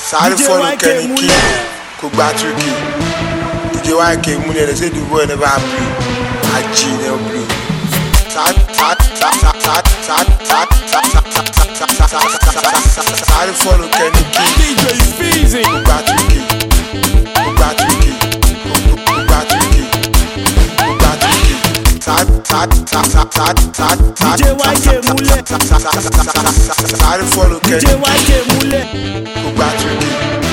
Sorry for the Kenny King, Kubatruki. DJ YK Munye, they say the boy never play. I cheat, they'll play. Sorry for the Kenny King, DJ Feezy, Kubatruki. DJ YK Mule, Sorry for the DJ YK Mule, Kubatruki.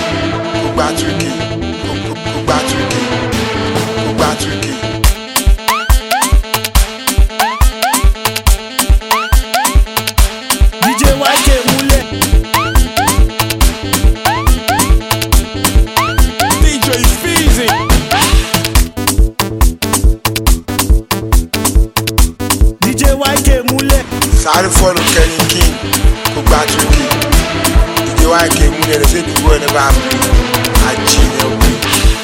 DJ YK Mule, DJ Feezy, DJ YK Mule, Sorry for the Kenny King, Kubatruki. DJ YK Munye, they say the boy never play. I cheat, they'll play.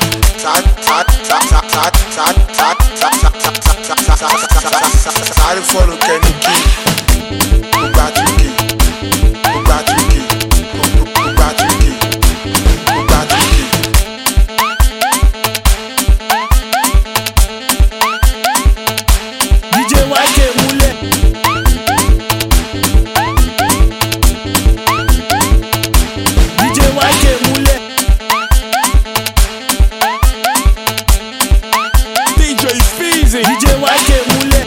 Sorry for the Kenny King, Kubatruki. DJ YK Mule, DJ YK Mule, DJ Feezy, DJ YK Mule,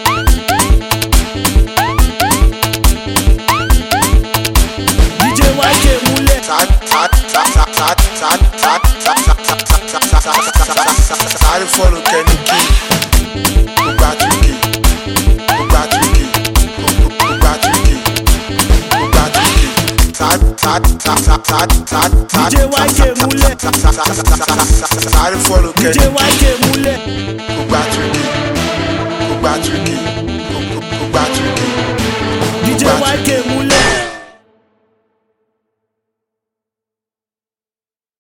DJ YK Mule, Sorry for the Kenny King, Kubatruki. DJ YK Mule, Sorry for the DJ Kenny YK Mule, Kubatruki. DJ YK